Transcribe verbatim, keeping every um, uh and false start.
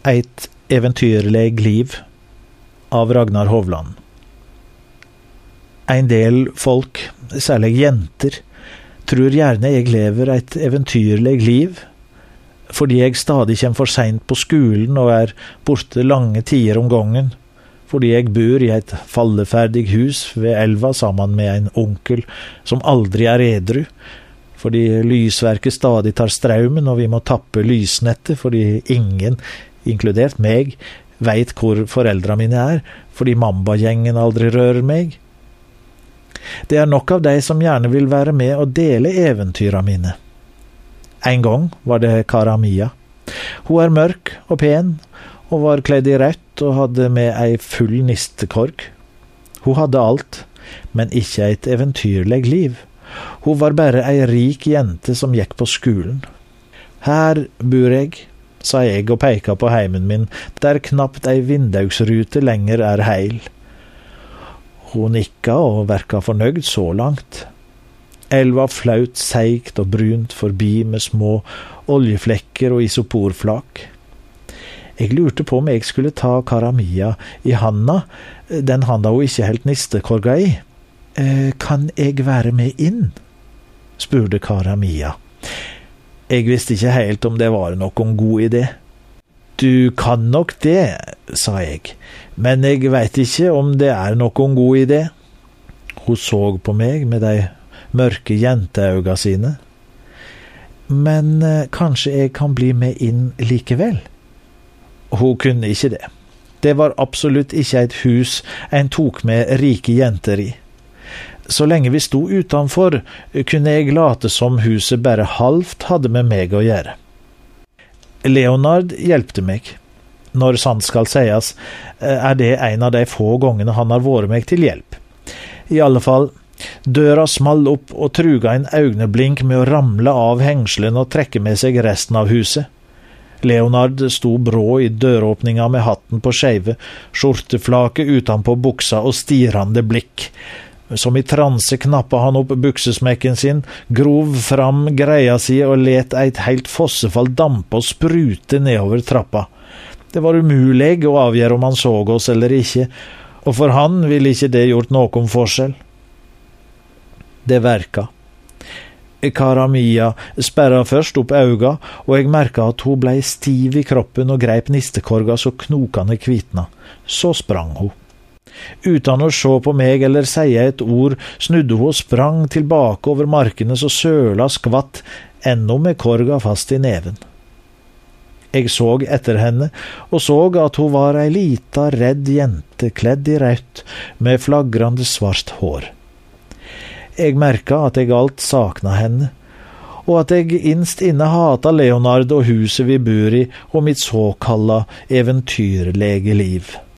Eit eventyrleg liv av Ragnar Hovland. En del folk, særlig jenter, tror gjerne jeg lever et eventyrleg liv, fordi jeg stadig kommer for sent på skolen og er borte lange tider om gangen, fordi jeg bor i et falleferdig hus ved elva sammen med en onkel som aldri er edru, fordi lysverket stadig tar strømmen og vi må tappe lysnettet fordi ingen, inkludert meg, vet hvor foreldrene mine er, fordi mamba-gjengen aldri rører meg. Det er nok av de som gjerne vil være med og dele eventyra mine. En gang var det Karamia. Hun er mørk og pen, og var kledd i rødt og hadde med ei full nistekorg. Hun hadde alt, men ikke et eventyrlig liv. Hun var bare ei rik jente som gikk på skolen. Her bor jeg, sa jeg og peika på heimen min, der knapt ei vindaugsrute lenger er heil. Hun nikka og verka fornøyd så langt. Elva flaut seigt og brunt forbi med små oljeflekker og isoporflak. Jeg lurte på om jeg skulle ta Karamia i handa, den handa hun ikke helt nistekorga i. Eh, kan jeg være med inn? Spurte Karamia. Jeg visste ikke helt om det var noen god idé. Du kan nok det, sa jeg, men jeg vet ikke om det er noen god idé. Hun så på meg med de mørke jenteøga sine. Men eh, kanskje jeg kan bli med inn likevel? Hun kunne ikke det. Det var absolutt ikke et hus en tok med rike jenter i. Så lenge vi sto utenfor, kunne jeg late som huset bare halvt hadde med meg å gjøre. Leonard hjelpte meg. Når sant skal sies, er det en av de få gangene han har vært meg til hjelp. I alle fall, døra small opp og truga en øyneblink med å ramle av hengselen og trekke med seg resten av huset. Leonard sto brå i døråpninga med hatten på skeive, skjorteflake utenpå buksa og stirrende blikk. Som i transe knappa han opp buksesmekken sin, grov fram greia si og let eit heilt fossefall dampe og sprute nedover trappa. Det var umulig å avgjøre om han så oss eller ikke, og for han ville ikke det gjort noen forskjell. Det verka. Karamia sperra først opp auga, og jeg merka at hun blei stiv i kroppen og greip nistekorga så knokane kvitna. Så sprang hun. Uten å se på meg eller si et ord, snudde hun og sprang tilbake over markene så søla skvatt, ennå med korga fast i neven. Jeg så etter henne, og så at hun var ei lita, redd jente, kledd i rødt, med flagrande svart hår. Jeg merka at jeg alt sakna henne, og at jeg innst inne hata Leonard og huset vi bor i, og mitt såkalla eventyrlege liv.